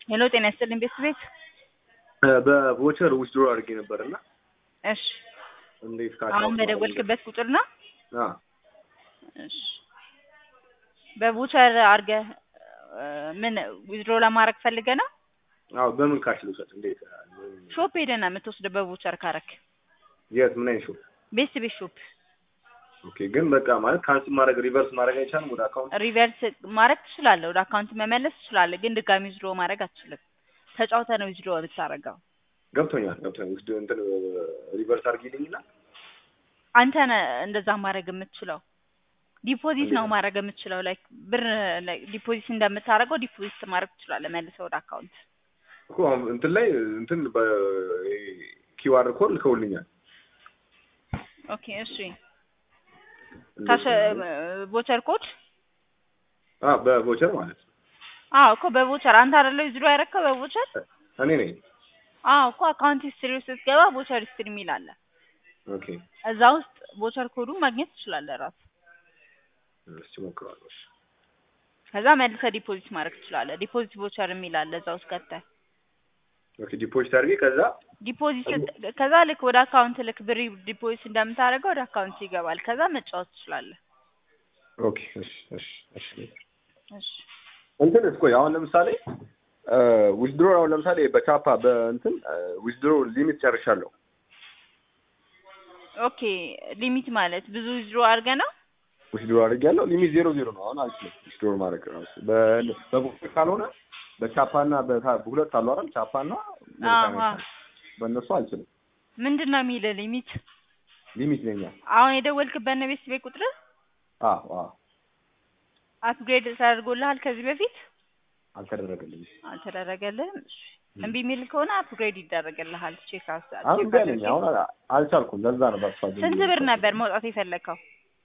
ሄሎ ጤና ይስጥልኝ ቤት በቮቸር ዊዝድሮ አድርጌ ነበርና እሺ እንዴት አሁን በደወልክበት ቁጥር ነው? እሺ በቮቸር አድርገህ ምን ዊዝድሮ ለማድረግ ፈልገህ ነው? አዎ በምን ካሽ ልውሰድ? እንዴት ሾፕ ሄደህ ነው የምትወስደው በቮቸር ካረክ? የት ምን አይነት ሾፕ? ቤት ሾፕ። ኦኬ ግን በቃ ማለት ካንስል ማድረግ ሪቨርስ ማድረግ አይቻልም? ወደ አካውንት ሪቨርስ ማድረግ ትችላለህ፣ ወደ አካውንት መመለስ ትችላለህ፣ ግን ድጋሚ ዊዝድሮ ማድረግ አትችልም። ተጫውተህ ነው ዊዝድሮ የምታደርገው። ገብቶኛል። ውስጥ እንትን ሪቨርስ አድርጊልኝና አንተ ነህ እንደዛ ማድረግ የምትችለው። ዲፖዚት ነው ማድረግ የምትችለው። ላይክ ብር ዲፖዚት እንደምታደርገው ዲፖዚት ማድረግ ትችላለህ መልሰህ ወደ አካውንት እኮ። እንትን ላይ እንትን በኪውአር ኮድ ልከውልኛል። ኦኬ እሺ ታሽ ቮቸር ኮድ በቮቸር ማለት ነው። እኮ በቮቸር አንተ አይደለ ዊዝድሮ ያደረከው በቮቸር? እኔ ነኝ። እኮ አካውንት ሂስትሪ ውስጥ ስትገባ ቮቸር ሂስትሪ የሚል አለ። ኦኬ እዛ ውስጥ ቮቸር ኮዱን ማግኘት ትችላለህ ራስህ። እስቲ ሞክራለሁ። ከዛ መልሰህ ዲፖዚት ማድረግ ትችላለህ። ዲፖዚት ቮቸር የሚል አለ እዛ ውስጥ ከተህ። ኦኬ ዲፖዚት አድርጌ ከዛ ልክ ወደ አካውንት ልክ ብር ዲፖዚት እንደምታደርገው ወደ አካውንት ይገባል። ከዛ መጫወት ትችላለህ። ኦኬ እሺ እሺ እኮ አሁን ለምሳሌ ዊዝድሮ አሁን ለምሳሌ በቻፓ በእንትን ዊዝድሮ ሊሚት ጨርሻለሁ። ኦኬ ሊሚት ማለት ብዙ ዊዝድሮ አድርገህ ነው? ዊዝድሮ አድርጌያለሁ። ሊሚት 0 ነው። አሁን አልችልም ዊዝድሮ ማድረግ ራሱ በቦክስ ካልሆነ በቻፓና በሁለት አሉ አይደል? ቻፓና በእነሱ አልችልም። ምንድነው የሚልህ ሊሚት ነኝ። አሁን የደወልክበት ነው ቤት ቁጥር? አዎ አፕግሬድ ተደርጎልሃል ከዚህ በፊት? አልተደረገልኝም። እምቢ የሚል ከሆነ አፕግሬድ ይደረግልሃል። ቼክ አሁን አልቻልኩም። ለዛ ነው ባስፋጅ። ስንት ብር ነበር መውጣት የፈለከው?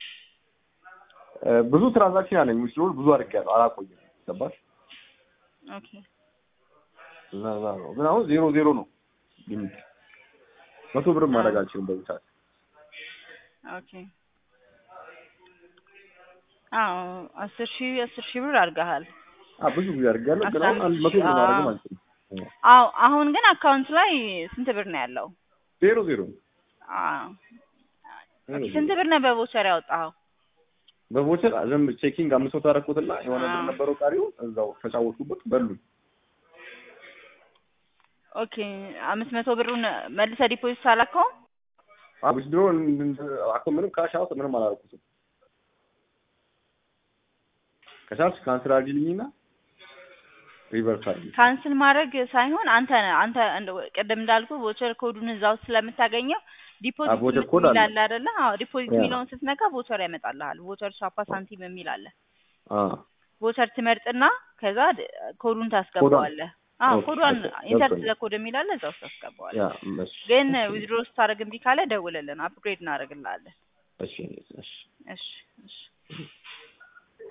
ብዙ ትራንዛክሽን አለኝ። ዊዝድሮ ብዙ አድርጌያለሁ። አላቆየም። ገባሽ? ኦኬ ለዛ ነው። ግን አሁን 0 ነው ሊሚት። 100 ብር ማድረግ አልችልም በዚህ ሰዓት። ኦኬ 10,000 ብር አድርገሃል። ብዙ ጊዜ አድርጌያለሁ። ግን አሁን 100 ብር ማድረግ አልችልም። አሁን ግን አካውንት ላይ ስንት ብር ነው ያለው? 0 ስንት ብር ነው በቮቸር ያወጣኸው? በቮቸር ዝም ቼኪንግ 500 አደረኩትና የሆነ ብር ነበረው ቀሪው እዛው ተጫወትኩበት በሉኝ። ኦኬ 500 ብሩን መልሰህ ዲፖዚት አላልከው? ዊዝድሮ ምንም ካሽ አውት ምንም አላደረኩትም። ከቻልሽ ካንስል አድርጊልኝና ሪቨርስ አድርጊ። ካንስል ማድረግ ሳይሆን አንተ ቅድም እንዳልኩ ቮቸር ኮዱን እዛው ስለምታገኘው ዲፖዚት ይላል አይደለ? ዲፖዚት የሚለውን ስትነካ ቮቸር ያመጣልሃል። ቮቸር ሻፓ ሳንቲም የሚል አለ። ቮቸር ትመርጥና ከዛ ኮዱን ታስገባዋለህ። ኮዱን ኢንተርት ዘኮድ የሚል አለ እዛው ታስገባዋለህ። ግን ዊዝድሮ ስታደርግ እምቢ ካለ ደውልልን፣ አፕግሬድ እናደርግልሃለን። እሺ